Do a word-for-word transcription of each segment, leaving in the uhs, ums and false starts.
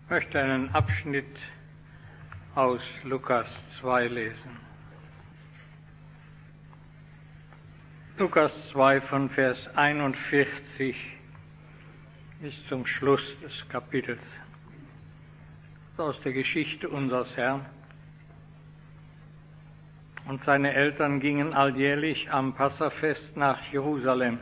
Ich möchte einen Abschnitt aus Lukas zwei lesen. Lukas zwei von Vers einundvierzig bis zum Schluss des Kapitels. Das ist aus der Geschichte unseres Herrn. Und seine Eltern gingen alljährlich am Passafest nach Jerusalem.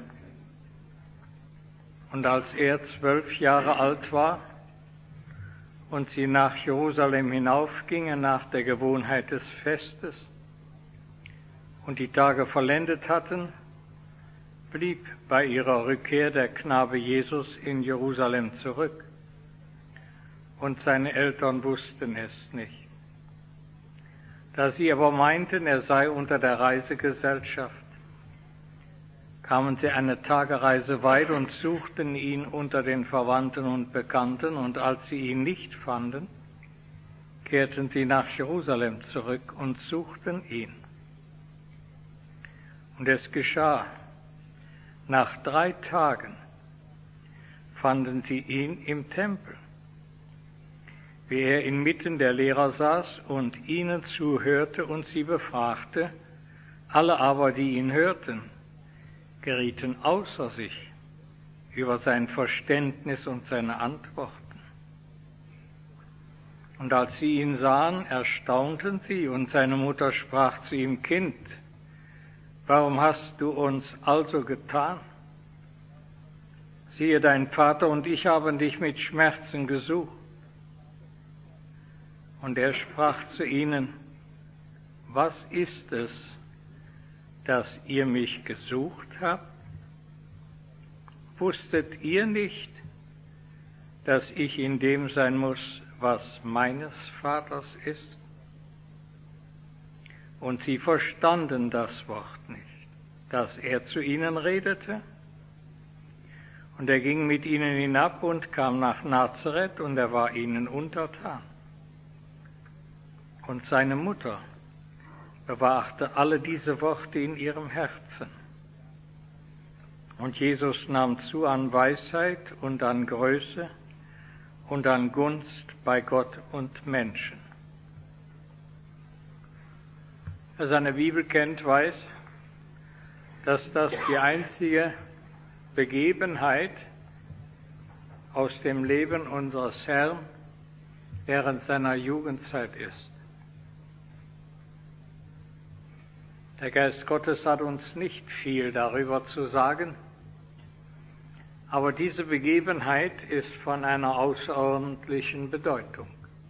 Und als er zwölf Jahre alt war und sie nach Jerusalem hinaufgingen nach der Gewohnheit des Festes und die Tage vollendet hatten, blieb bei ihrer Rückkehr der Knabe Jesus in Jerusalem zurück. Und seine Eltern wussten es nicht. Da sie aber meinten, er sei unter der Reisegesellschaft, kamen sie eine Tagereise weit und suchten ihn unter den Verwandten und Bekannten, und als sie ihn nicht fanden, kehrten sie nach Jerusalem zurück und suchten ihn. Und es geschah, nach drei Tagen fanden sie ihn im Tempel, wie er inmitten der Lehrer saß und ihnen zuhörte und sie befragte. Alle aber, die ihn hörten, gerieten außer sich über sein Verständnis und seine Antworten. Und als sie ihn sahen, erstaunten sie, und seine Mutter sprach zu ihm: Kind, warum hast du uns also getan? Siehe, dein Vater und ich haben dich mit Schmerzen gesucht. Und er sprach zu ihnen: Was ist es, dass ihr mich gesucht habt? Wusstet ihr nicht, dass ich in dem sein muss, was meines Vaters ist? Und sie verstanden das Wort nicht, das er zu ihnen redete. Und er ging mit ihnen hinab und kam nach Nazareth, und er war ihnen untertan. Und seine Mutter bewahrte alle diese Worte in ihrem Herzen. Und Jesus nahm zu an Weisheit und an Größe und an Gunst bei Gott und Menschen. Wer seine Bibel kennt, weiß, dass das die einzige Begebenheit aus dem Leben unseres Herrn während seiner Jugendzeit ist. Der Geist Gottes hat uns nicht viel darüber zu sagen, aber diese Begebenheit ist von einer außerordentlichen Bedeutung.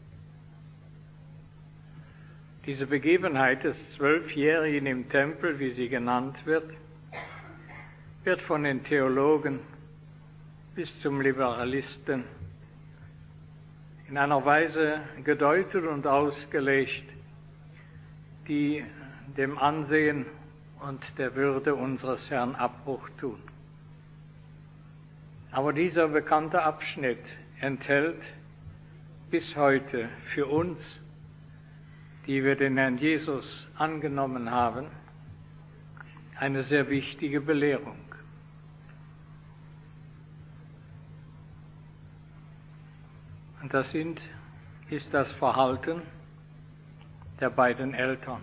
Diese Begebenheit des Zwölfjährigen im Tempel, wie sie genannt wird, wird von den Theologen bis zum Liberalisten in einer Weise gedeutet und ausgelegt, die dem Ansehen und der Würde unseres Herrn Abbruch tun. Aber dieser bekannte Abschnitt enthält bis heute für uns, die wir den Herrn Jesus angenommen haben, eine sehr wichtige Belehrung. Und das sind, ist das Verhalten der beiden Eltern.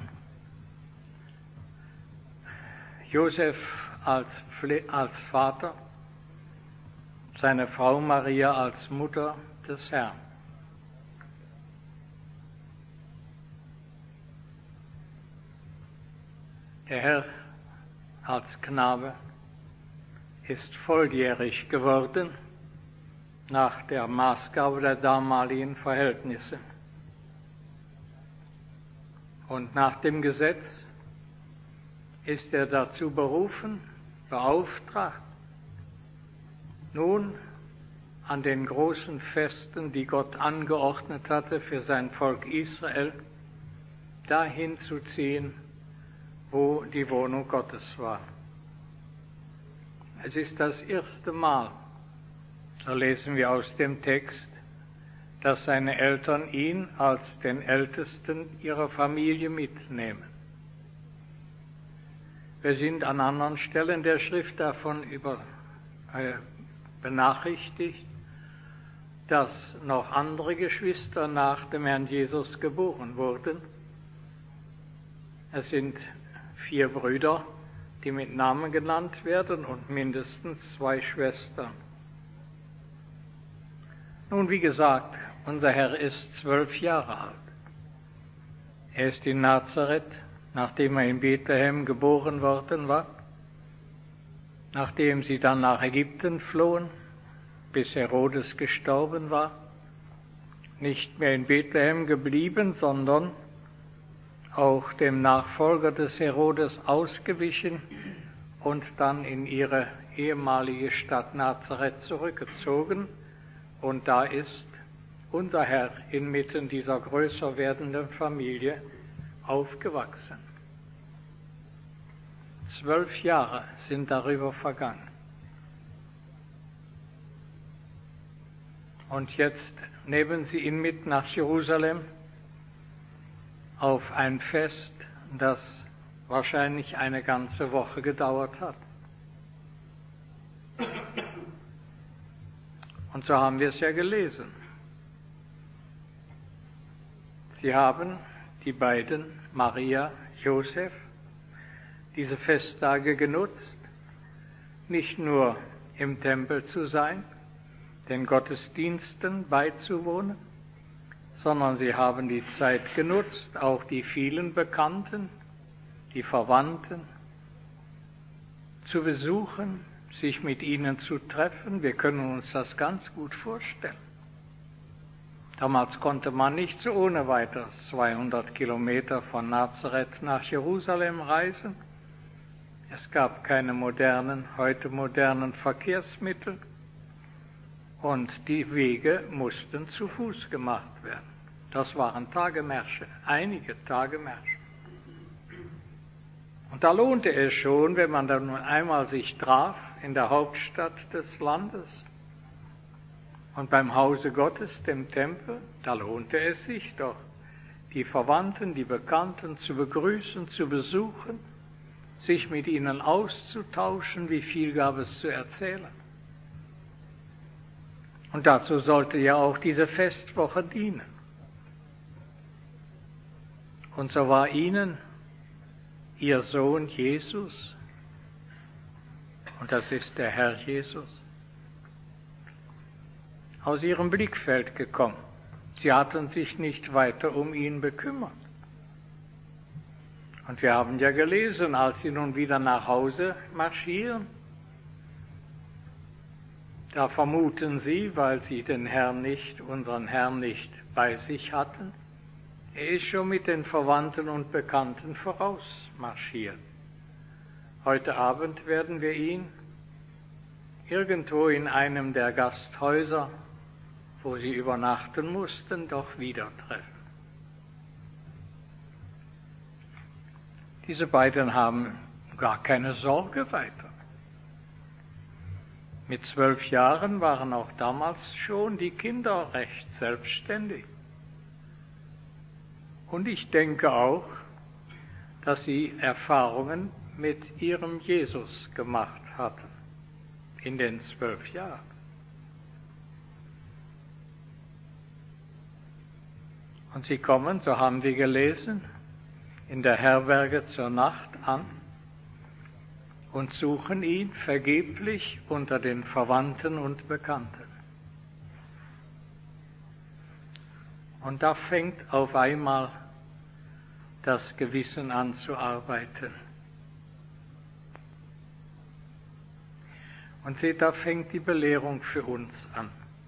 Josef als, als Vater, seine Frau Maria als Mutter des Herrn. Der Herr als Knabe ist volljährig geworden nach der Maßgabe der damaligen Verhältnisse. Und nach dem Gesetz ist er dazu berufen, beauftragt, nun an den großen Festen, die Gott angeordnet hatte für sein Volk Israel, dahin zu ziehen, wo die Wohnung Gottes war. Es ist das erste Mal, so lesen wir aus dem Text, dass seine Eltern ihn als den Ältesten ihrer Familie mitnehmen. Wir sind an anderen Stellen der Schrift davon über, äh, benachrichtigt, dass noch andere Geschwister nach dem Herrn Jesus geboren wurden. Es sind vier Brüder, die mit Namen genannt werden, und mindestens zwei Schwestern. Nun, wie gesagt, unser Herr ist zwölf Jahre alt. Er ist in Nazareth, nachdem er in Bethlehem geboren worden war, nachdem sie dann nach Ägypten flohen, bis Herodes gestorben war, nicht mehr in Bethlehem geblieben, sondern auch dem Nachfolger des Herodes ausgewichen und dann in ihre ehemalige Stadt Nazareth zurückgezogen. Und da ist unser Herr inmitten dieser größer werdenden Familie aufgewachsen. Zwölf Jahre sind darüber vergangen. Und jetzt nehmen sie ihn mit nach Jerusalem auf ein Fest, das wahrscheinlich eine ganze Woche gedauert hat. Und so haben wir es ja gelesen. Sie haben, die beiden, Maria, Josef, diese Festtage genutzt, nicht nur im Tempel zu sein, den Gottesdiensten beizuwohnen, sondern sie haben die Zeit genutzt, auch die vielen Bekannten, die Verwandten zu besuchen, sich mit ihnen zu treffen. Wir können uns das ganz gut vorstellen. Damals konnte man nicht so ohne weiteres zweihundert Kilometer von Nazareth nach Jerusalem reisen. Es gab keine modernen, heute modernen Verkehrsmittel. Und die Wege mussten zu Fuß gemacht werden. Das waren Tagemärsche, einige Tagemärsche. Und da lohnte es schon, wenn man dann nun einmal sich traf in der Hauptstadt des Landes und beim Hause Gottes, dem Tempel, da lohnte es sich doch, die Verwandten, die Bekannten zu begrüßen, zu besuchen, sich mit ihnen auszutauschen, wie viel gab es zu erzählen. Und dazu sollte ja auch diese Festwoche dienen. Und so war ihnen ihr Sohn Jesus, und das ist der Herr Jesus, aus ihrem Blickfeld gekommen. Sie hatten sich nicht weiter um ihn bekümmert. Und wir haben ja gelesen, als sie nun wieder nach Hause marschieren, da vermuten sie, weil sie den Herrn nicht, unseren Herrn nicht bei sich hatten, er ist schon mit den Verwandten und Bekannten vorausmarschiert. Heute Abend werden wir ihn irgendwo in einem der Gasthäuser, wo sie übernachten mussten, doch wieder treffen. Diese beiden haben gar keine Sorge weiter. Mit zwölf Jahren waren auch damals schon die Kinder recht selbstständig. Und ich denke auch, dass sie Erfahrungen mit ihrem Jesus gemacht hatten in den zwölf Jahren. Und sie kommen, so haben wir gelesen, in der Herberge zur Nacht an und suchen ihn vergeblich unter den Verwandten und Bekannten. Und da fängt auf einmal das Gewissen an zu arbeiten. Und seht, da fängt die Belehrung für uns an.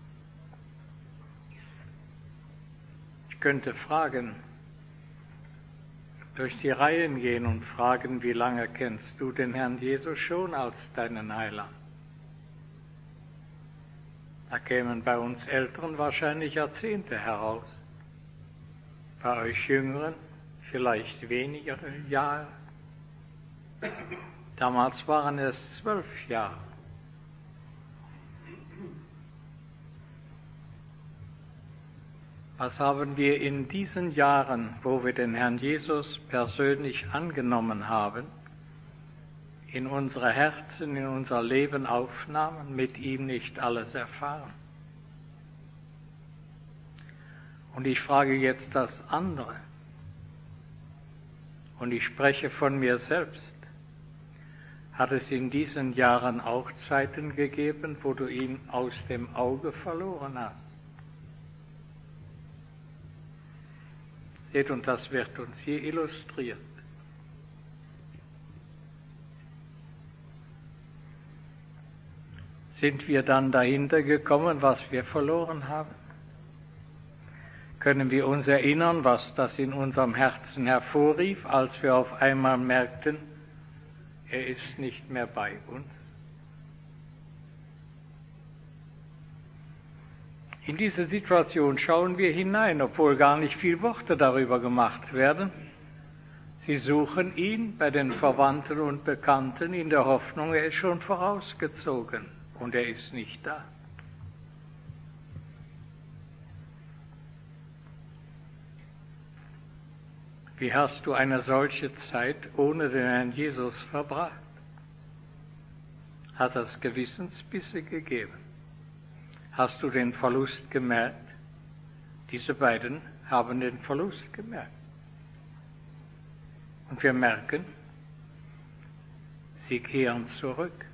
Ich könnte fragen, durch die Reihen gehen und fragen, wie lange kennst du den Herrn Jesus schon als deinen Heiland? Da kämen bei uns Älteren wahrscheinlich Jahrzehnte heraus. Bei euch Jüngeren vielleicht weniger Jahre. Damals waren es zwölf Jahre. Was haben wir in diesen Jahren, wo wir den Herrn Jesus persönlich angenommen haben, in unsere Herzen, in unser Leben aufnahmen, mit ihm nicht alles erfahren? Und ich frage jetzt das andere. Und ich spreche von mir selbst. Hat es in diesen Jahren auch Zeiten gegeben, wo du ihn aus dem Auge verloren hast? Seht, und das wird uns hier illustriert. Sind wir dann dahinter gekommen, was wir verloren haben? Können wir uns erinnern, was das in unserem Herzen hervorrief, als wir auf einmal merkten, er ist nicht mehr bei uns? In diese Situation schauen wir hinein, obwohl gar nicht viel Worte darüber gemacht werden. Sie suchen ihn bei den Verwandten und Bekannten in der Hoffnung, er ist schon vorausgezogen und er ist nicht da. Wie hast du eine solche Zeit ohne den Herrn Jesus verbracht? Hat es Gewissensbisse gegeben? Hast du den Verlust gemerkt? Diese beiden haben den Verlust gemerkt. Und wir merken, sie kehren zurück.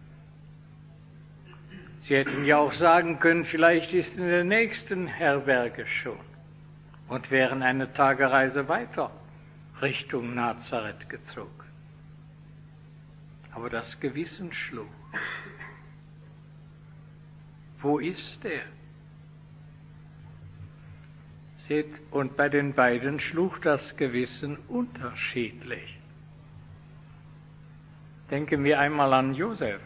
Sie hätten ja auch sagen können, vielleicht ist in der nächsten Herberge schon und wären eine Tagereise weiter Richtung Nazareth gezogen. Aber das Gewissen schlug. Wo ist er? Seht, und bei den beiden schlug das Gewissen unterschiedlich. Denke mir einmal an Josef.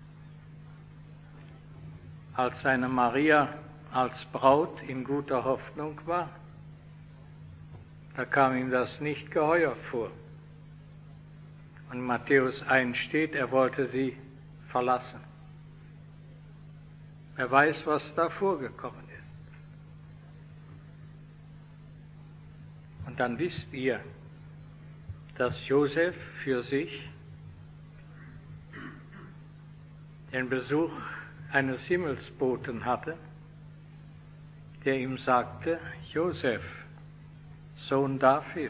Als seine Maria als Braut in guter Hoffnung war, da kam ihm das nicht geheuer vor. Und Matthäus eins steht, er wollte sie verlassen. Wer weiß, was da vorgekommen ist. Und dann wisst ihr, dass Josef für sich den Besuch eines Himmelsboten hatte, der ihm sagte, Josef, Sohn Davids,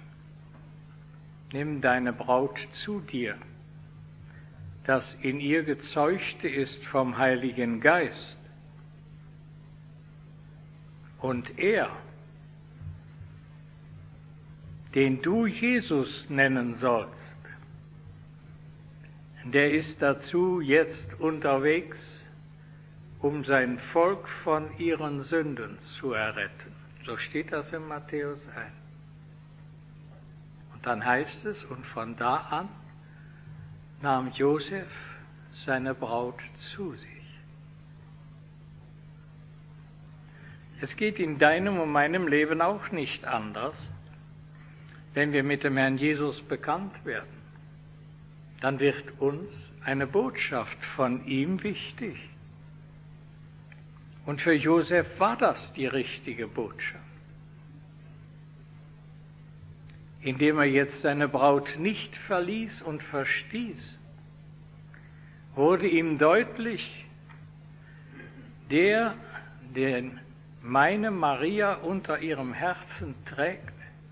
nimm deine Braut zu dir, das in ihr Gezeugte ist vom Heiligen Geist. Und er, den du Jesus nennen sollst, der ist dazu jetzt unterwegs, um sein Volk von ihren Sünden zu erretten. So steht das in Matthäus eins. Und dann heißt es, und von da an nahm Josef seine Braut zu sich. Es geht in deinem und meinem Leben auch nicht anders, wenn wir mit dem Herrn Jesus bekannt werden. Dann wird uns eine Botschaft von ihm wichtig. Und für Josef war das die richtige Botschaft. Indem er jetzt seine Braut nicht verließ und verstieß, wurde ihm deutlich, der, den meine Maria unter ihrem Herzen trägt,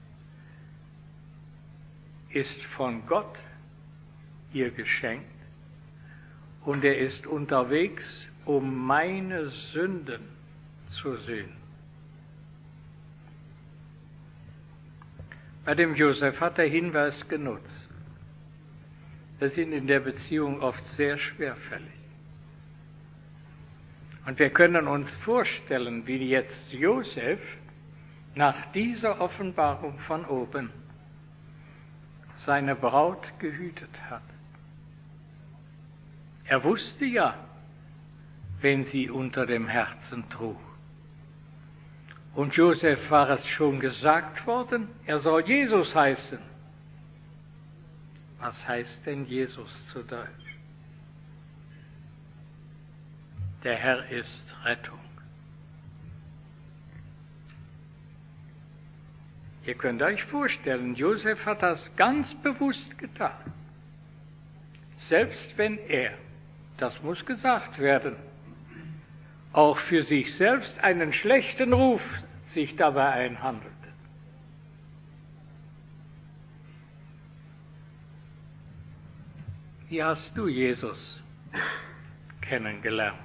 ist von Gott ihr geschenkt und er ist unterwegs, um meine Sünden zu sühnen. Bei dem Josef hat der Hinweis genutzt. Wir sind in der Beziehung oft sehr schwerfällig. Und wir können uns vorstellen, wie jetzt Josef nach dieser Offenbarung von oben seine Braut gehütet hat. Er wusste ja, wen sie unter dem Herzen trug. Und Josef war es schon gesagt worden, er soll Jesus heißen. Was heißt denn Jesus zu Deutsch? Der Herr ist Rettung. Ihr könnt euch vorstellen, Josef hat das ganz bewusst getan. Selbst wenn er, das muss gesagt werden, auch für sich selbst einen schlechten Ruf sich dabei einhandelte. Wie hast du Jesus kennengelernt?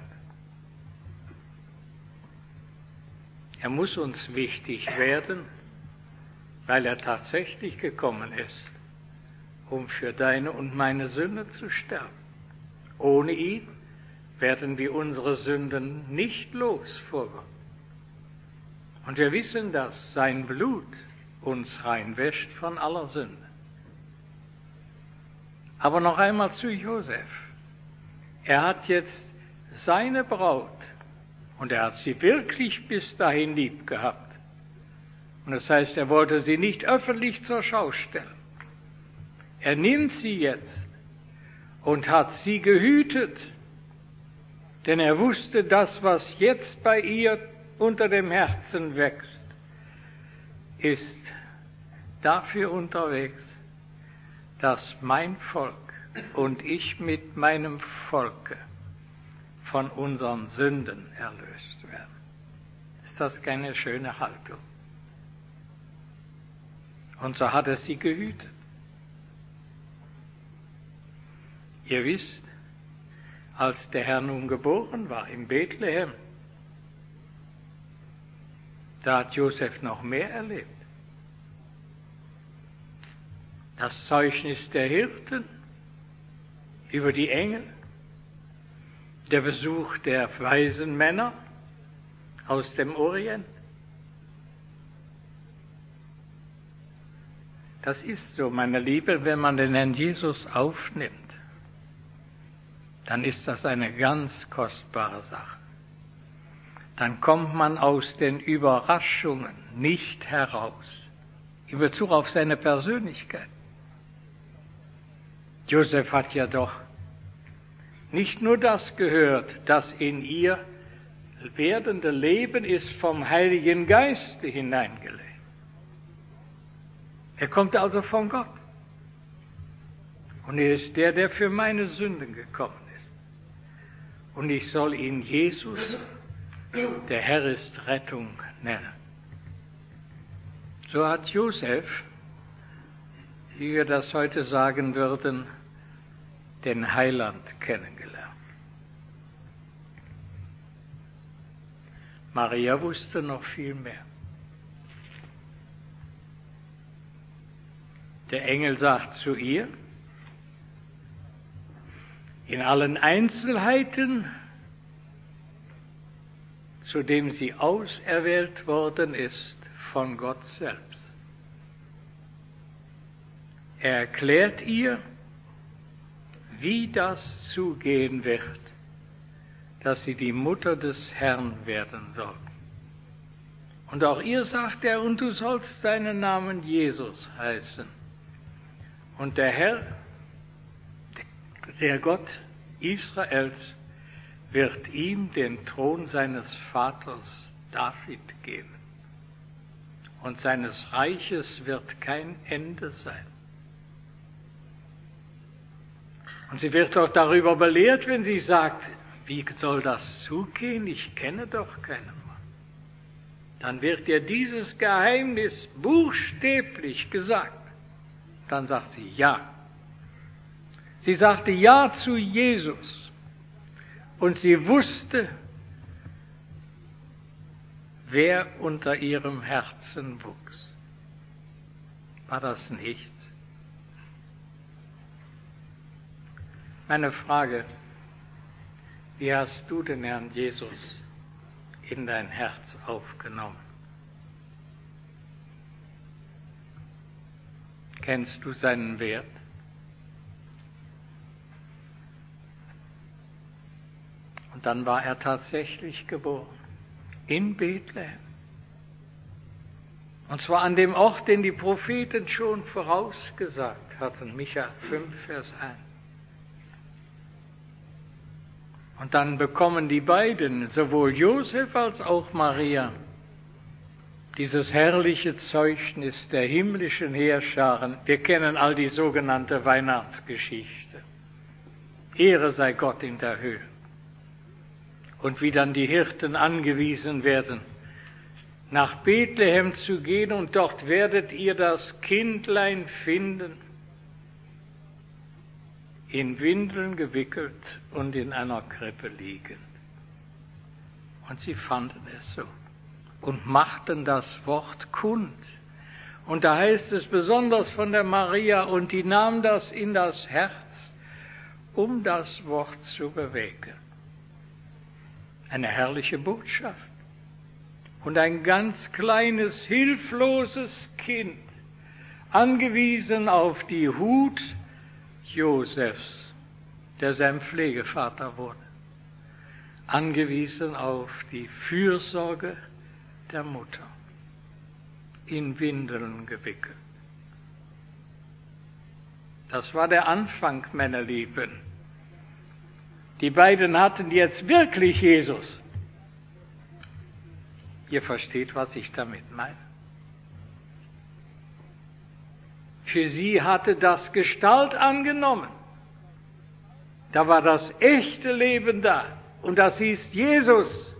Er muss uns wichtig werden, weil er tatsächlich gekommen ist, um für deine und meine Sünde zu sterben. Ohne ihn werden wir unsere Sünden nicht los vor Gott. Und wir wissen, dass sein Blut uns reinwäscht von aller Sünde. Aber noch einmal zu Josef. Er hat jetzt seine Braut, und er hat sie wirklich bis dahin lieb gehabt. Und das heißt, er wollte sie nicht öffentlich zur Schau stellen. Er nimmt sie jetzt und hat sie gehütet, denn er wusste, das, was jetzt bei ihr unter dem Herzen wächst, ist dafür unterwegs, dass mein Volk und ich mit meinem Volke von unseren Sünden erlöst werden. Ist das keine schöne Haltung? Und so hat er sie gehütet. Ihr wisst, als der Herr nun geboren war in Bethlehem, da hat Josef noch mehr erlebt. Das Zeugnis der Hirten über die Engel, der Besuch der weisen Männer aus dem Orient. Das ist so, meine Liebe, wenn man den Herrn Jesus aufnimmt, dann ist das eine ganz kostbare Sache. Dann kommt man aus den Überraschungen nicht heraus, in Bezug auf seine Persönlichkeit. Josef hat ja doch nicht nur das gehört, das in ihr werdende Leben ist vom Heiligen Geiste hineingelegt. Er kommt also von Gott. Und er ist der, der für meine Sünden gekommen ist. Und ich soll ihn Jesus, der Herr ist Rettung, nennen. So hat Josef, wie wir das heute sagen würden, den Heiland kennengelernt. Maria wusste noch viel mehr. Der Engel sagt zu ihr, in allen Einzelheiten, zu dem sie auserwählt worden ist von Gott selbst. Er erklärt ihr, wie das zugehen wird, dass sie die Mutter des Herrn werden soll. Und auch ihr sagt er, und du sollst seinen Namen Jesus heißen. Und der Herr, der Gott Israels, wird ihm den Thron seines Vaters David geben. Und seines Reiches wird kein Ende sein. Und sie wird auch darüber belehrt, wenn sie sagt, wie soll das zugehen? Ich kenne doch keinen Mann. Dann wird ihr dieses Geheimnis buchstäblich gesagt. Dann sagt sie ja. Sie sagte ja zu Jesus. Und sie wusste, wer unter ihrem Herzen wuchs. War das nichts? Meine Frage, wie hast du den Herrn Jesus in dein Herz aufgenommen? Kennst du seinen Wert? Und dann war er tatsächlich geboren, in Bethlehem. Und zwar an dem Ort, den die Propheten schon vorausgesagt hatten, Micha fünf, Vers eins. Und dann bekommen die beiden, sowohl Josef als auch Maria, dieses herrliche Zeugnis der himmlischen Heerscharen. Wir kennen all die sogenannte Weihnachtsgeschichte. Ehre sei Gott in der Höhe. Und wie dann die Hirten angewiesen werden, nach Bethlehem zu gehen und dort werdet ihr das Kindlein finden, in Windeln gewickelt und in einer Krippe liegend. Und sie fanden es so und machten das Wort kund. Und da heißt es besonders von der Maria, und die nahm das in das Herz, um das Wort zu bewegen. Eine herrliche Botschaft. Und ein ganz kleines, hilfloses Kind, angewiesen auf die Hut Josefs, der sein Pflegevater wurde, angewiesen auf die Fürsorge der Mutter, in Windeln gewickelt. Das war der Anfang, meine Lieben. Die beiden hatten jetzt wirklich Jesus. Ihr versteht, was ich damit meine. Für sie hatte das Gestalt angenommen. Da war das echte Leben da. Und das hieß Jesus.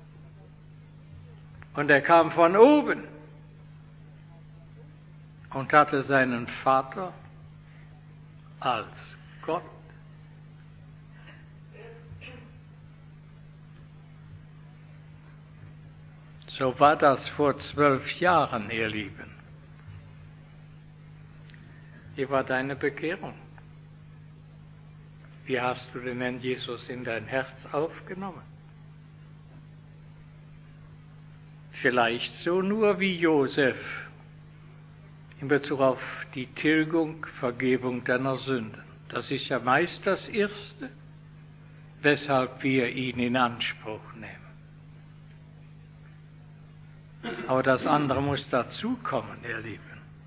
Und er kam von oben und hatte seinen Vater als Gott. So war das vor zwölf Jahren, ihr Lieben. Wie war deine Bekehrung? Wie hast du den Herrn Jesus in dein Herz aufgenommen? Vielleicht so nur wie Josef in Bezug auf die Tilgung, Vergebung deiner Sünden. Das ist ja meist das Erste, weshalb wir ihn in Anspruch nehmen. Aber das andere muss dazukommen, ihr Lieben.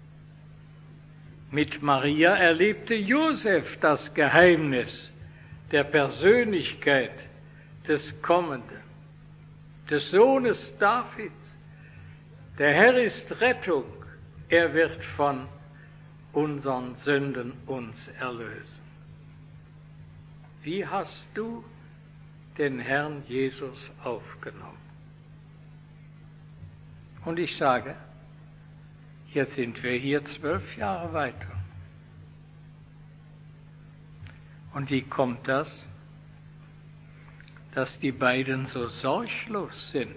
Mit Maria erlebte Josef das Geheimnis der Persönlichkeit des Kommenden, des Sohnes Davids. Der Herr ist Rettung, er wird von unseren Sünden uns erlösen. Wie hast du den Herrn Jesus aufgenommen? Und ich sage, jetzt sind wir hier zwölf Jahre weiter. Und wie kommt das, dass die beiden so sorglos sind?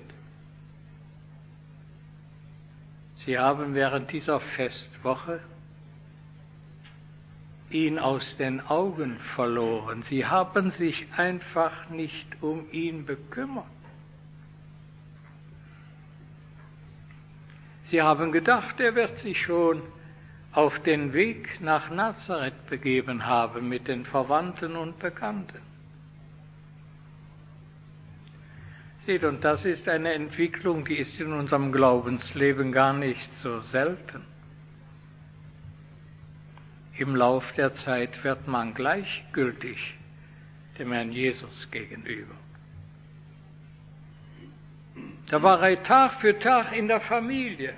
Sie haben während dieser Festwoche ihn aus den Augen verloren. Sie haben sich einfach nicht um ihn bekümmert. Sie haben gedacht, er wird sich schon auf den Weg nach Nazareth begeben haben mit den Verwandten und Bekannten. Seht, und das ist eine Entwicklung, die ist in unserem Glaubensleben gar nicht so selten. Im Lauf der Zeit wird man gleichgültig dem Herrn Jesus gegenüber. Da war er Tag für Tag in der Familie.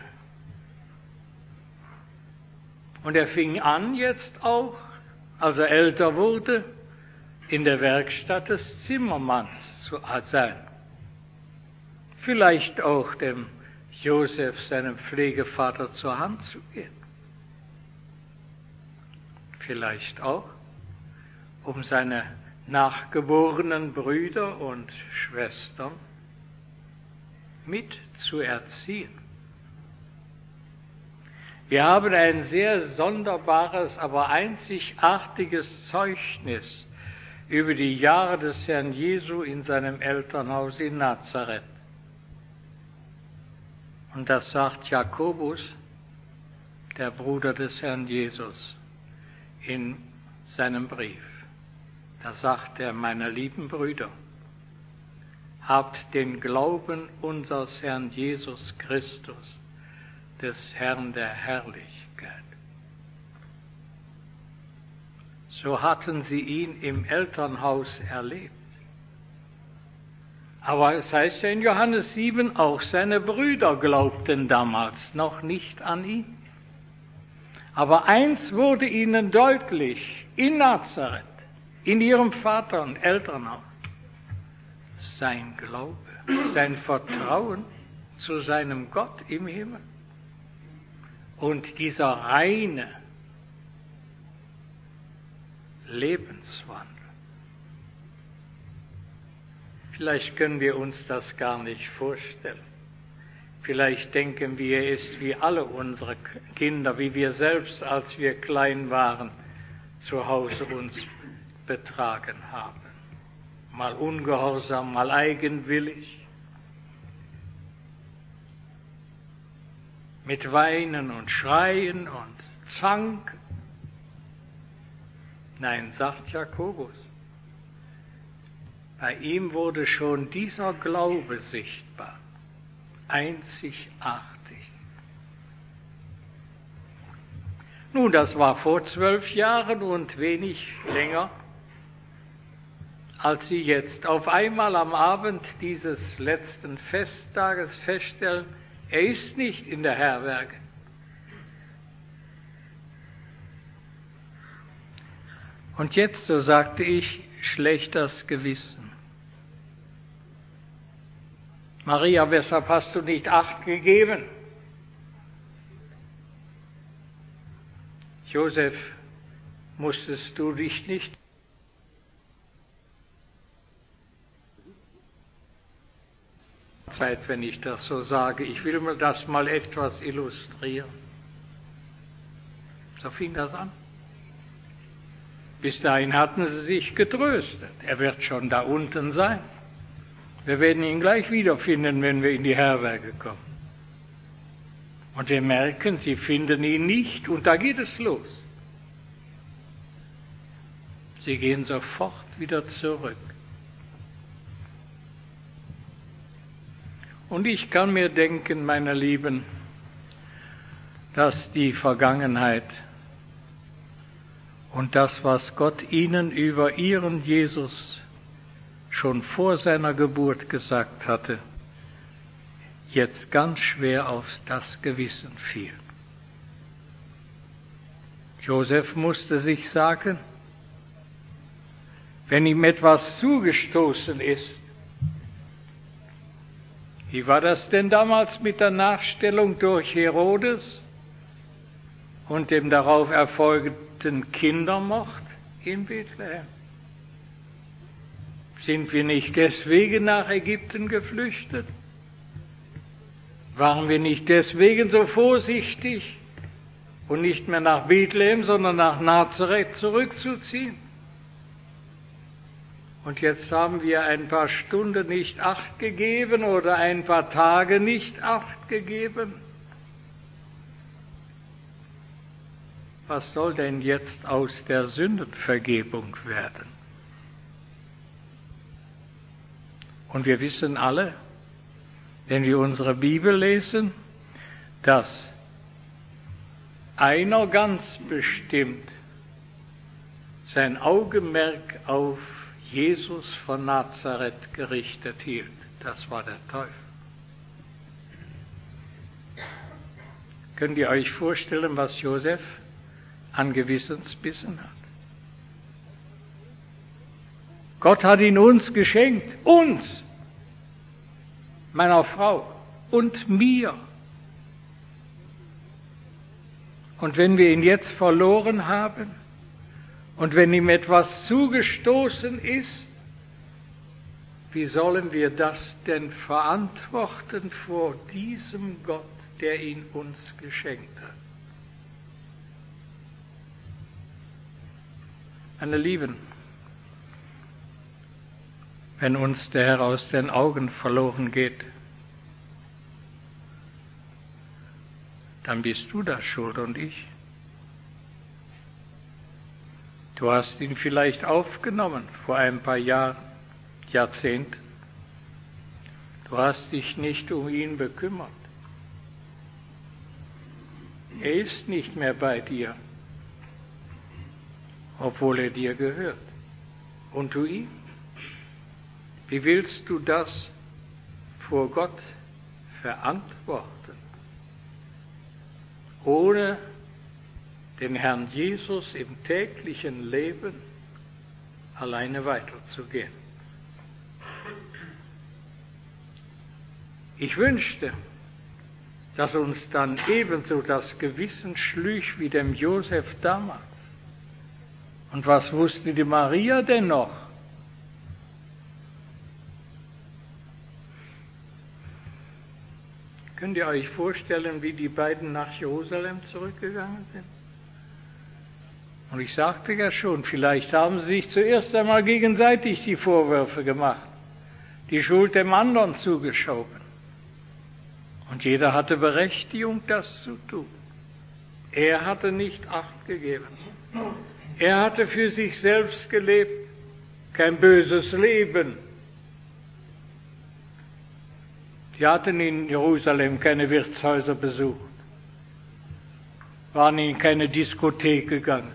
Und er fing an jetzt auch, als er älter wurde, in der Werkstatt des Zimmermanns zu sein. Vielleicht auch dem Josef, seinem Pflegevater, zur Hand zu gehen. Vielleicht auch, um seine nachgeborenen Brüder und Schwestern mit zu erziehen. Wir haben ein sehr sonderbares, aber einzigartiges Zeugnis über die Jahre des Herrn Jesu in seinem Elternhaus in Nazareth. Und das sagt Jakobus, der Bruder des Herrn Jesus, in seinem Brief. Da sagt er, meine lieben Brüder, habt den Glauben unseres Herrn Jesus Christus, des Herrn der Herrlichkeit. So hatten sie ihn im Elternhaus erlebt. Aber es heißt ja in Johannes sieben, auch seine Brüder glaubten damals noch nicht an ihn. Aber eins wurde ihnen deutlich, in Nazareth, in ihrem Vater- und Elternhaus: sein Glaube, sein Vertrauen zu seinem Gott im Himmel. Und dieser reine Lebenswandel, vielleicht können wir uns das gar nicht vorstellen. Vielleicht denken wir, er ist wie alle unsere Kinder, wie wir selbst, als wir klein waren, zu Hause uns betragen haben. Mal ungehorsam, mal eigenwillig. Mit Weinen und Schreien und Zank. Nein, sagt Jakobus, bei ihm wurde schon dieser Glaube sichtbar, einzigartig. Nun, das war vor zwölf Jahren und wenig länger, als sie jetzt auf einmal am Abend dieses letzten Festtages feststellen, er ist nicht in der Herberge. Und jetzt, so sagte ich, schlechtes Gewissen. Maria, weshalb hast du nicht Acht gegeben? Josef, musstest du dich nicht? Zeit, wenn ich das so sage. Ich will mir das mal etwas illustrieren. So fing das an. Bis dahin hatten sie sich getröstet. Er wird schon da unten sein. Wir werden ihn gleich wiederfinden, wenn wir in die Herberge kommen. Und wir merken, sie finden ihn nicht, und da geht es los. Sie gehen sofort wieder zurück. Und ich kann mir denken, meine Lieben, dass die Vergangenheit und das, was Gott ihnen über ihren Jesus schon vor seiner Geburt gesagt hatte, jetzt ganz schwer auf das Gewissen fiel. Josef musste sich sagen, wenn ihm etwas zugestoßen ist, wie war das denn damals mit der Nachstellung durch Herodes und dem darauf erfolgten Kindermord in Bethlehem? Sind wir nicht deswegen nach Ägypten geflüchtet? Waren wir nicht deswegen so vorsichtig und nicht mehr nach Bethlehem, sondern nach Nazareth zurückzuziehen? Und jetzt haben wir ein paar Stunden nicht Acht gegeben oder ein paar Tage nicht Acht gegeben. Was soll denn jetzt aus der Sündenvergebung werden? Und wir wissen alle, wenn wir unsere Bibel lesen, dass einer ganz bestimmt sein Augenmerk auf Jesus von Nazareth gerichtet hielt. Das war der Teufel. Könnt ihr euch vorstellen, was Josef an Gewissensbissen hat? Gott hat ihn uns geschenkt, uns, meiner Frau und mir. Und wenn wir ihn jetzt verloren haben und wenn ihm etwas zugestoßen ist, wie sollen wir das denn verantworten vor diesem Gott, der ihn uns geschenkt hat? Meine Lieben, wenn uns der Herr aus den Augen verloren geht, dann bist du da schuld und ich. Du hast ihn vielleicht aufgenommen vor ein paar Jahren, Jahrzehnten. Du hast dich nicht um ihn bekümmert. Er ist nicht mehr bei dir, obwohl er dir gehört. Und du ihm? Wie willst du das vor Gott verantworten, ohne den Herrn Jesus im täglichen Leben alleine weiterzugehen? Ich wünschte, dass uns dann ebenso das Gewissen schlüg wie dem Josef damals. Und was wusste die Maria denn noch? Könnt ihr euch vorstellen, wie die beiden nach Jerusalem zurückgegangen sind? Und ich sagte ja schon, vielleicht haben sie sich zuerst einmal gegenseitig die Vorwürfe gemacht, die Schuld dem anderen zugeschoben. Und jeder hatte Berechtigung, das zu tun. Er hatte nicht Acht gegeben. Er hatte für sich selbst gelebt, kein böses Leben. Sie hatten in Jerusalem keine Wirtshäuser besucht, waren in keine Diskothek gegangen,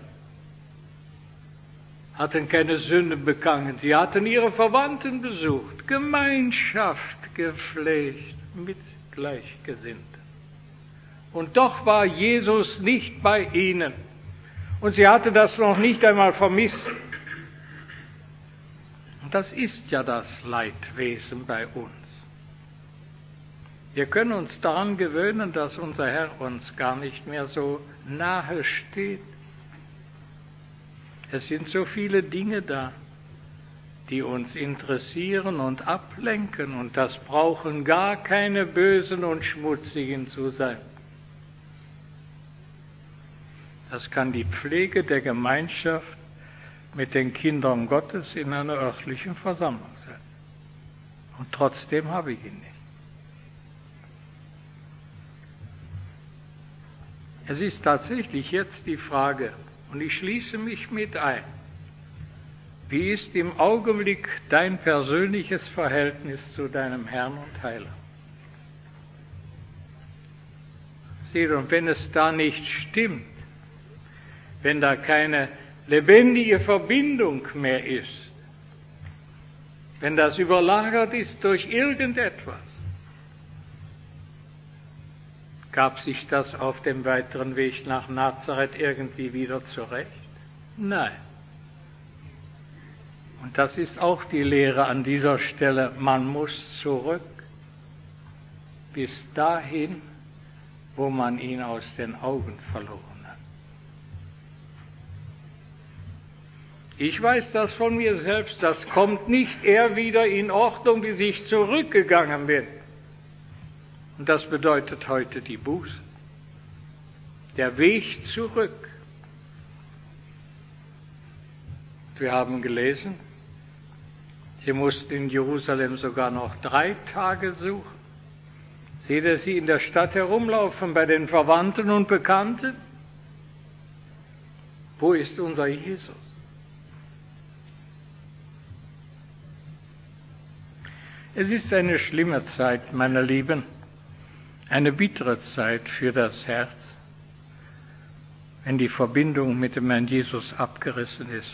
hatten keine Sünden begangen. Sie hatten ihre Verwandten besucht, Gemeinschaft gepflegt mit Gleichgesinnten. Und doch war Jesus nicht bei ihnen. Und sie hatte das noch nicht einmal vermisst. Und das ist ja das Leidwesen bei uns. Wir können uns daran gewöhnen, dass unser Herr uns gar nicht mehr so nahe steht. Es sind so viele Dinge da, die uns interessieren und ablenken, und das brauchen gar keine Bösen und Schmutzigen zu sein. Das kann die Pflege der Gemeinschaft mit den Kindern Gottes in einer örtlichen Versammlung sein. Und trotzdem habe ich ihn nicht. Es ist tatsächlich jetzt die Frage, und ich schließe mich mit ein, wie ist im Augenblick dein persönliches Verhältnis zu deinem Herrn und Heiland? Seht, und wenn es da nicht stimmt, wenn da keine lebendige Verbindung mehr ist, wenn das überlagert ist durch irgendetwas, gab sich das auf dem weiteren Weg nach Nazareth irgendwie wieder zurecht? Nein. Und das ist auch die Lehre an dieser Stelle. Man muss zurück bis dahin, wo man ihn aus den Augen verloren hat. Ich weiß das von mir selbst, das kommt nicht eher wieder in Ordnung, bis ich zurückgegangen bin. Und das bedeutet heute die Buße. Der Weg zurück. Wir haben gelesen, sie mussten in Jerusalem sogar noch drei Tage suchen. Seht ihr sie in der Stadt herumlaufen bei den Verwandten und Bekannten? Wo ist unser Jesus? Es ist eine schlimme Zeit, meine Lieben. Eine bittere Zeit für das Herz, wenn die Verbindung mit dem Herrn Jesus abgerissen ist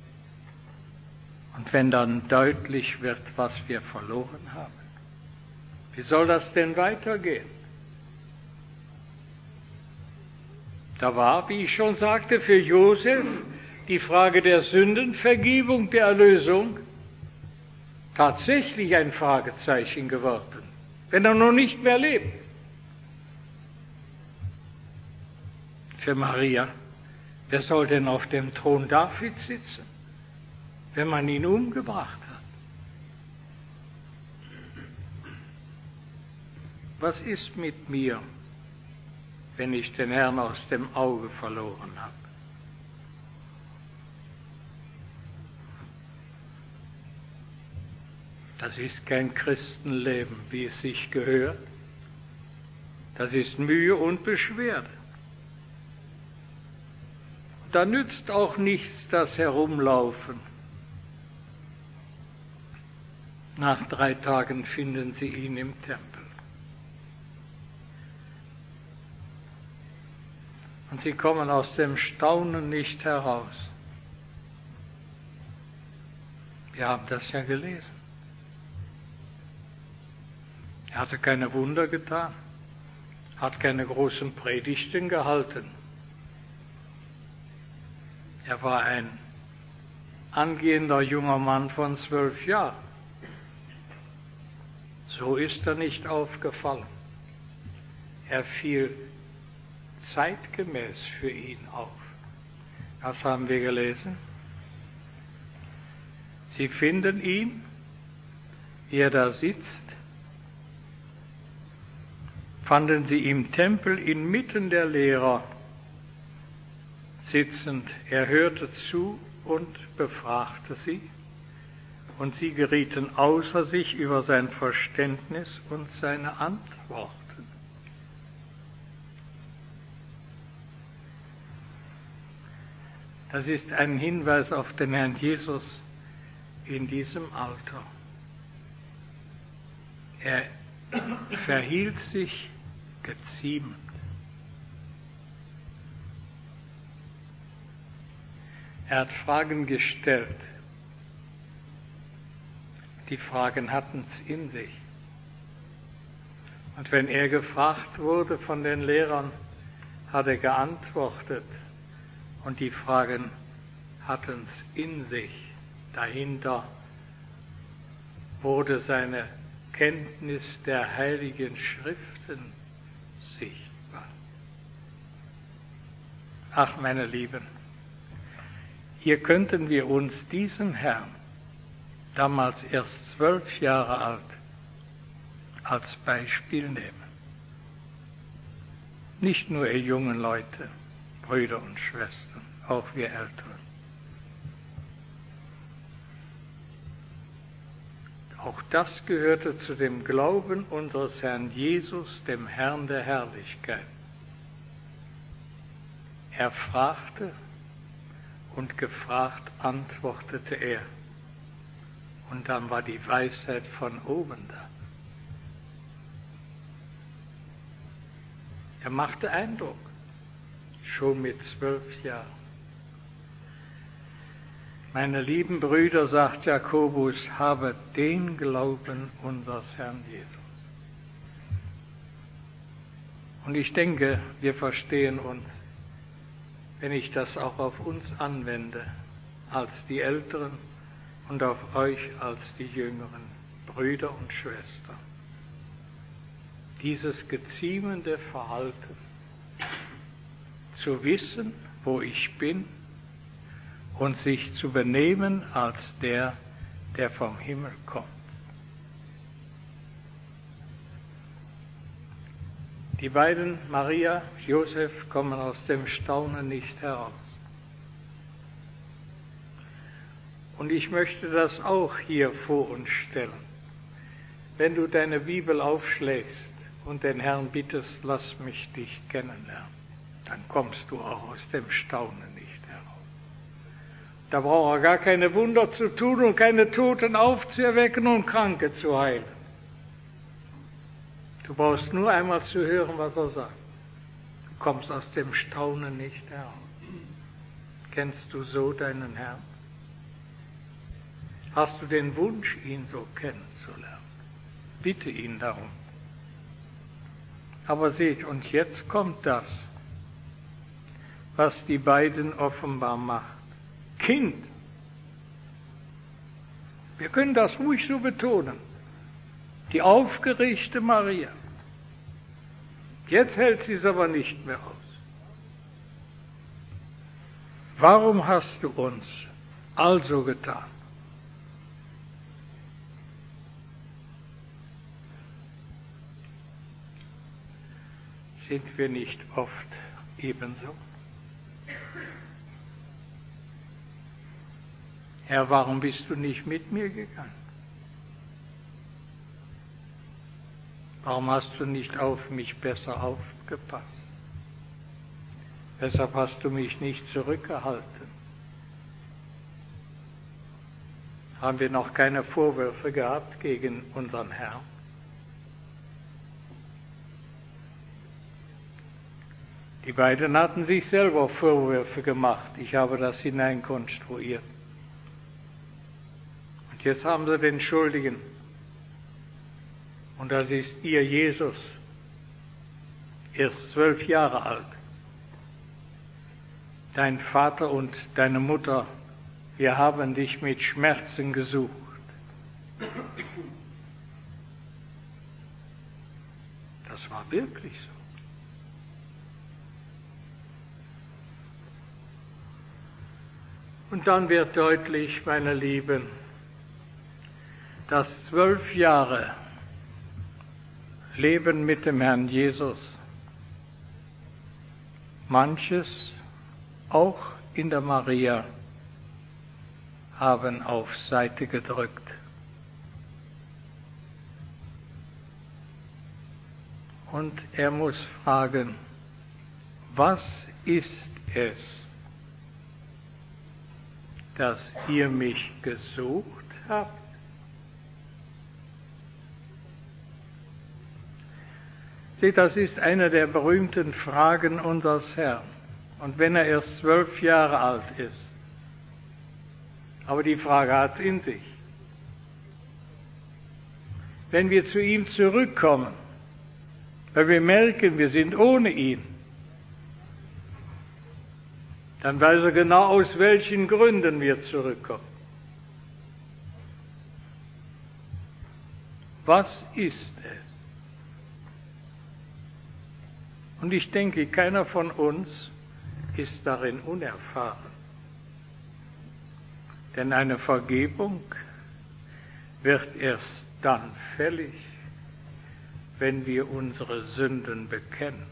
und wenn dann deutlich wird, was wir verloren haben. Wie soll das denn weitergehen? Da war, wie ich schon sagte, für Josef die Frage der Sündenvergebung, der Erlösung tatsächlich ein Fragezeichen geworden, wenn er noch nicht mehr lebt. Für Maria, wer soll denn auf dem Thron Davids sitzen, wenn man ihn umgebracht hat? Was ist mit mir, wenn ich den Herrn aus dem Auge verloren habe? Das ist kein Christenleben, wie es sich gehört. Das ist Mühe und Beschwerde. Da nützt auch nichts das Herumlaufen. Nach drei Tagen finden sie ihn im Tempel. Und sie kommen aus dem Staunen nicht heraus. Wir haben das ja gelesen. Er hatte keine Wunder getan, hat keine großen Predigten gehalten. Er war ein angehender junger Mann von zwölf Jahren. So ist er nicht aufgefallen. Er fiel zeitgemäß für ihn auf. Das haben wir gelesen. Sie finden ihn, wie er da sitzt, fanden sie im Tempel inmitten der Lehrer sitzend. Er hörte zu und befragte sie, und sie gerieten außer sich über sein Verständnis und seine Antworten. Das ist ein Hinweis auf den Herrn Jesus in diesem Alter. Er verhielt sich geziemend. Er hat Fragen gestellt. Die Fragen hatten es in sich. Und wenn er gefragt wurde von den Lehrern, hat er geantwortet. Und die Fragen hatten es in sich. Dahinter wurde seine Kenntnis der Heiligen Schriften sichtbar. Ach, meine Lieben, hier könnten wir uns diesen Herrn, damals erst zwölf Jahre alt, als Beispiel nehmen. Nicht nur ihr jungen Leute, Brüder und Schwestern, auch wir Älteren. Auch das gehörte zu dem Glauben unseres Herrn Jesus, dem Herrn der Herrlichkeit. Er fragte und gefragt antwortete er. Und dann war die Weisheit von oben da. Er machte Eindruck, schon mit zwölf Jahren. Meine lieben Brüder, sagt Jakobus, habe den Glauben unseres Herrn Jesus. Und ich denke, wir verstehen uns, wenn ich das auch auf uns anwende, als die Älteren und auf euch als die Jüngeren, Brüder und Schwestern. Dieses geziemende Verhalten, zu wissen, wo ich bin, und sich zu benehmen als der, der vom Himmel kommt. Die beiden, Maria, Josef, kommen aus dem Staunen nicht heraus. Und ich möchte das auch hier vor uns stellen. Wenn du deine Bibel aufschlägst und den Herrn bittest, lass mich dich kennenlernen, dann kommst du auch aus dem Staunen nicht heraus. Da braucht er gar keine Wunder zu tun und keine Toten aufzuerwecken und Kranke zu heilen. Du brauchst nur einmal zu hören, was er sagt. Du kommst aus dem Staunen nicht heraus. Kennst du so deinen Herrn? Hast du den Wunsch, ihn so kennenzulernen? Bitte ihn darum. Aber seht, und jetzt kommt das, was die beiden offenbar macht. Kind. Wir können das ruhig so betonen. Die aufgeregte Maria. Jetzt hält sie es aber nicht mehr aus. Warum hast du uns also getan? Sind wir nicht oft ebenso? Herr, warum bist du nicht mit mir gegangen? Warum hast du nicht auf mich besser aufgepasst? Weshalb hast du mich nicht zurückgehalten? Haben wir noch keine Vorwürfe gehabt gegen unseren Herrn? Die beiden hatten sich selber Vorwürfe gemacht. Ich habe das hineinkonstruiert. Und jetzt haben sie den Schuldigen. Und das ist ihr Jesus, erst zwölf Jahre alt. Dein Vater und deine Mutter, wir haben dich mit Schmerzen gesucht. Das war wirklich so. Und dann wird deutlich, meine Lieben, dass zwölf Jahre Leben mit dem Herrn Jesus manches auch in der Maria haben auf Seite gedrückt. Und er muss fragen, was ist es, dass ihr mich gesucht habt? Seht, das ist eine der berühmten Fragen unseres Herrn. Und wenn er erst zwölf Jahre alt ist, aber die Frage hat in sich. Wenn wir zu ihm zurückkommen, weil wir merken, wir sind ohne ihn, dann weiß er genau, aus welchen Gründen wir zurückkommen. Was ist es? Und ich denke, keiner von uns ist darin unerfahren. Denn eine Vergebung wird erst dann fällig, wenn wir unsere Sünden bekennen.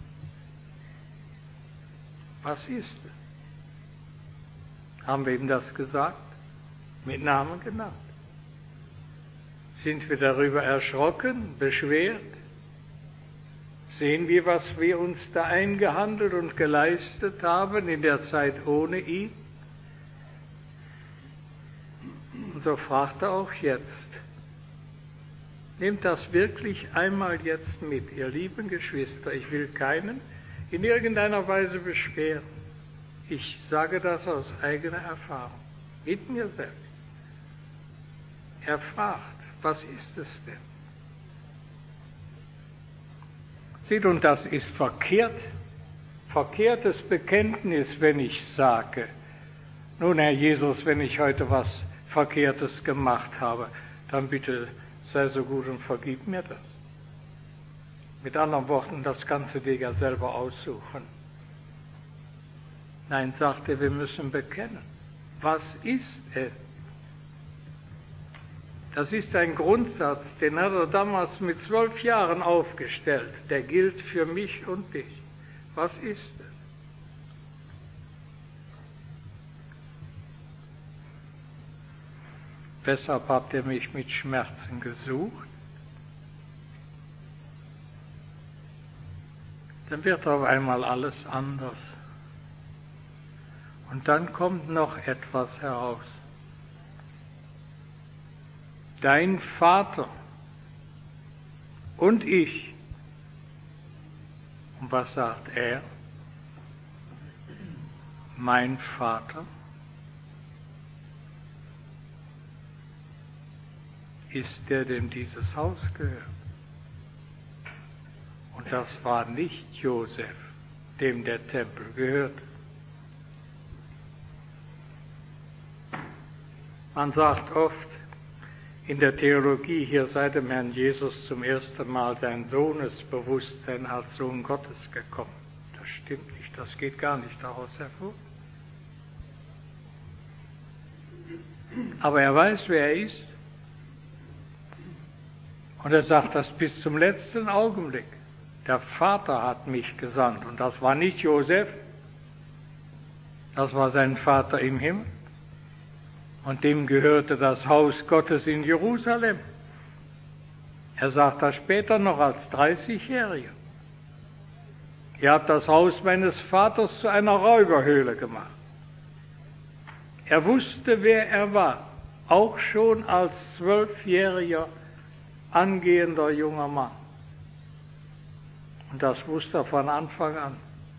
Was ist es? Haben wir ihm das gesagt? Mit Namen genannt. Sind wir darüber erschrocken, beschwert? Sehen wir, was wir uns da eingehandelt und geleistet haben in der Zeit ohne ihn? Und so fragt er auch jetzt. Nehmt das wirklich einmal jetzt mit, ihr lieben Geschwister. Ich will keinen in irgendeiner Weise beschweren. Ich sage das aus eigener Erfahrung, mit mir selbst. Er fragt, was ist es denn? Seht, und das ist verkehrt, verkehrtes Bekenntnis, wenn ich sage, nun Herr Jesus, wenn ich heute was Verkehrtes gemacht habe, dann bitte sei so gut und vergib mir das. Mit anderen Worten, das kannst du dir ja selber aussuchen. Nein, sagt er, wir müssen bekennen. Was ist es? Das ist ein Grundsatz, den hat er damals mit zwölf Jahren aufgestellt. Der gilt für mich und dich. Was ist es? Weshalb habt ihr mich mit Schmerzen gesucht? Dann wird auf einmal alles anders. Und dann kommt noch etwas heraus. Dein Vater und ich. Und was sagt er? Mein Vater ist der, dem dieses Haus gehört. Und das war nicht Josef, dem der Tempel gehörte. Man sagt oft in der Theologie, hier sei dem Herrn Jesus zum ersten Mal sein Sohnesbewusstsein als Sohn Gottes gekommen. Das stimmt nicht, das geht gar nicht daraus hervor. Aber er weiß, wer er ist. Und er sagt das bis zum letzten Augenblick. Der Vater hat mich gesandt. Und das war nicht Josef, das war sein Vater im Himmel. Und dem gehörte das Haus Gottes in Jerusalem. Er sagt das später noch als dreißigjähriger. Ihr habt das Haus meines Vaters zu einer Räuberhöhle gemacht. Er wusste, wer er war, auch schon als zwölfjähriger, angehender junger Mann. Und das wusste er von Anfang an.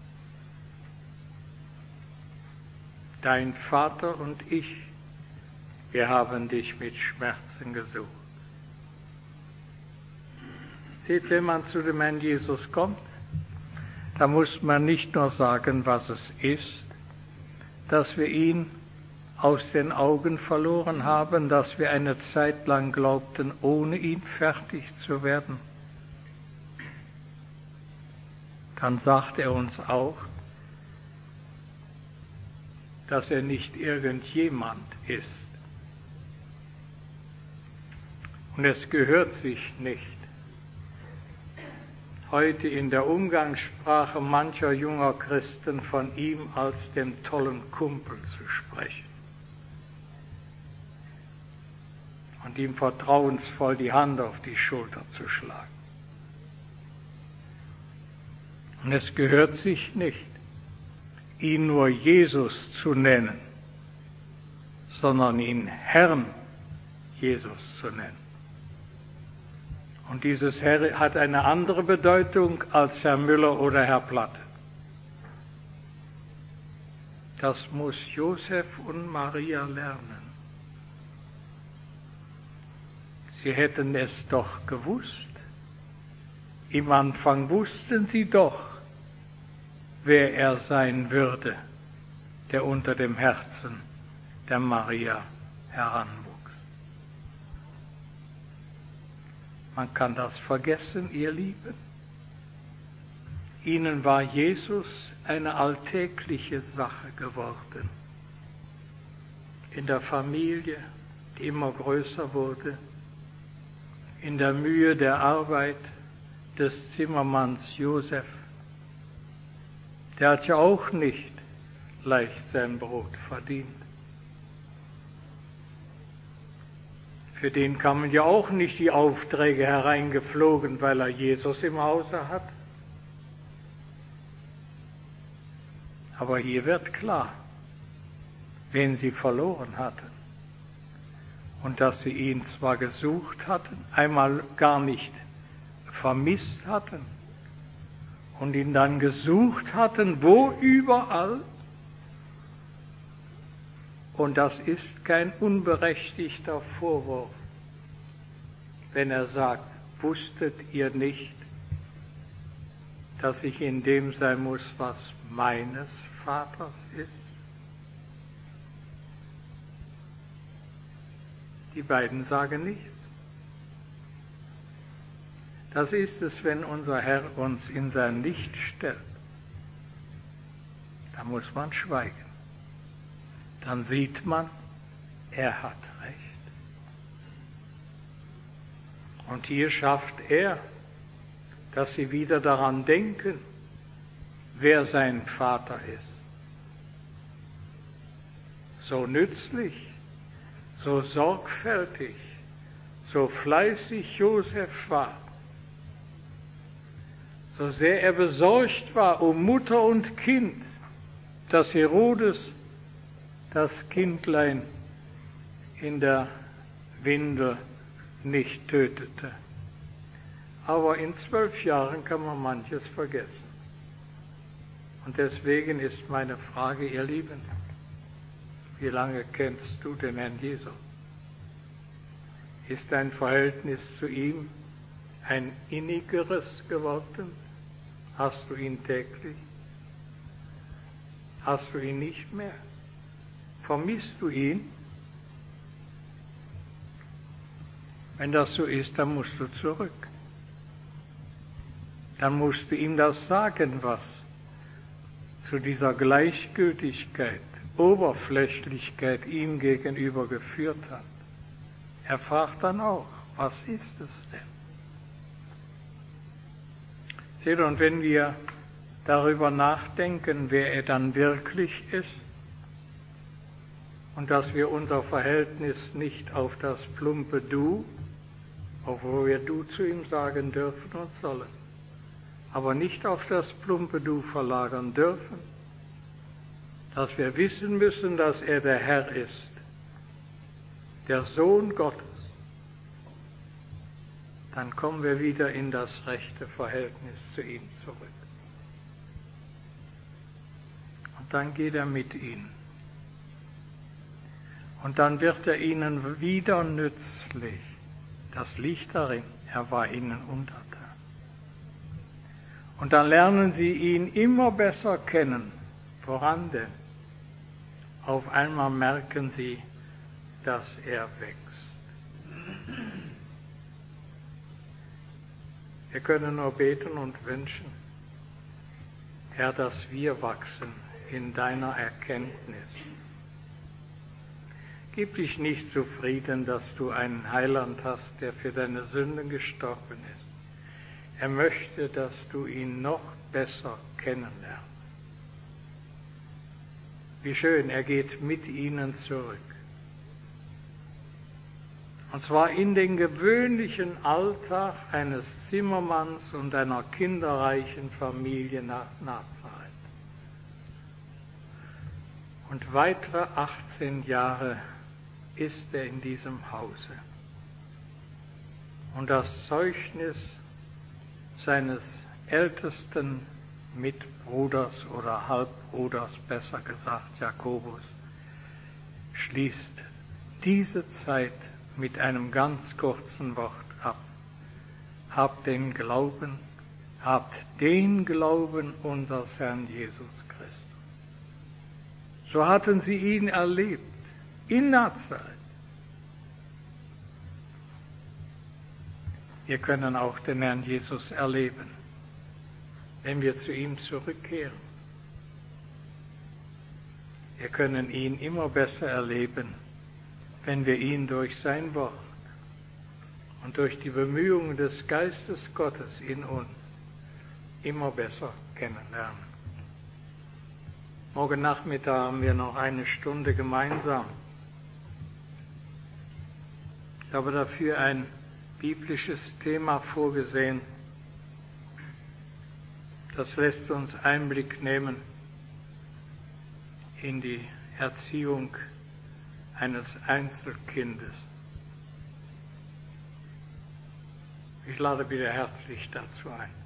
Dein Vater und ich, wir haben dich mit Schmerzen gesucht. Seht, wenn man zu dem Herrn Jesus kommt, da muss man nicht nur sagen, was es ist, dass wir ihn aus den Augen verloren haben, dass wir eine Zeit lang glaubten, ohne ihn fertig zu werden. Dann sagt er uns auch, dass er nicht irgendjemand ist. Und es gehört sich nicht, heute in der Umgangssprache mancher junger Christen von ihm als dem tollen Kumpel zu sprechen und ihm vertrauensvoll die Hand auf die Schulter zu schlagen. Und es gehört sich nicht, ihn nur Jesus zu nennen, sondern ihn Herrn Jesus zu nennen. Und dieses Herr hat eine andere Bedeutung als Herr Müller oder Herr Platte. Das muss Josef und Maria lernen. Sie hätten es doch gewusst. Im Anfang wussten sie doch, wer er sein würde, der unter dem Herzen der Maria heranwuchs. Man kann das vergessen, ihr Lieben. Ihnen war Jesus eine alltägliche Sache geworden. In der Familie, die immer größer wurde, in der Mühe der Arbeit des Zimmermanns Josef. Der hat ja auch nicht leicht sein Brot verdient. Für den kamen ja auch nicht die Aufträge hereingeflogen, weil er Jesus im Hause hat. Aber hier wird klar, wen sie verloren hatten. Und dass sie ihn zwar gesucht hatten, einmal gar nicht vermisst hatten und ihn dann gesucht hatten, wo überall. Und das ist kein unberechtigter Vorwurf, wenn er sagt, wusstet ihr nicht, dass ich in dem sein muss, was meines Vaters ist? Die beiden sagen nichts. Das ist es, wenn unser Herr uns in sein Licht stellt. Da muss man schweigen. Dann sieht man, er hat recht. Und hier schafft er, dass sie wieder daran denken, wer sein Vater ist. So nützlich, so sorgfältig, so fleißig Josef war, so sehr er besorgt war um Mutter und Kind, dass Herodes das Kindlein in der Windel nicht tötete. Aber in zwölf Jahren kann man manches vergessen. Und deswegen ist meine Frage, ihr Lieben, wie lange kennst du den Herrn Jesus? Ist dein Verhältnis zu ihm ein innigeres geworden? Hast du ihn täglich? Hast du ihn nicht mehr? Vermisst du ihn? Wenn das so ist, dann musst du zurück. Dann musst du ihm das sagen, was zu dieser Gleichgültigkeit, Oberflächlichkeit ihm gegenüber geführt hat. Er fragt dann auch, was ist es denn? Seht, und wenn wir darüber nachdenken, wer er dann wirklich ist, und dass wir unser Verhältnis nicht auf das plumpe Du, obwohl wir Du zu ihm sagen dürfen und sollen, aber nicht auf das plumpe Du verlagern dürfen, dass wir wissen müssen, dass er der Herr ist, der Sohn Gottes, dann kommen wir wieder in das rechte Verhältnis zu ihm zurück. Und dann geht er mit ihnen. Und dann wird er ihnen wieder nützlich. Das liegt darin, er war ihnen untertan. Und dann lernen sie ihn immer besser kennen. Woran denn? Auf einmal merken sie, dass er wächst. Wir können nur beten und wünschen, Herr, dass wir wachsen in deiner Erkenntnis. Gib dich nicht zufrieden, dass du einen Heiland hast, der für deine Sünden gestorben ist. Er möchte, dass du ihn noch besser kennenlernst. Wie schön, er geht mit ihnen zurück. Und zwar in den gewöhnlichen Alltag eines Zimmermanns und einer kinderreichen Familie nach Nazareth. Und weitere achtzehn Jahre ist er in diesem Hause. Und das Zeugnis seines ältesten Mitbruders oder Halbbruders, besser gesagt Jakobus, schließt diese Zeit mit einem ganz kurzen Wort ab. Habt den Glauben, habt den Glauben unseres Herrn Jesus Christus. So hatten sie ihn erlebt, in Nazareth. Wir können auch den Herrn Jesus erleben, wenn wir zu ihm zurückkehren. Wir können ihn immer besser erleben, wenn wir ihn durch sein Wort und durch die Bemühungen des Geistes Gottes in uns immer besser kennenlernen. Morgen Nachmittag haben wir noch eine Stunde gemeinsam. Ich habe dafür ein biblisches Thema vorgesehen. Das lässt uns Einblick nehmen in die Erziehung eines Einzelkindes. Ich lade wieder herzlich dazu ein.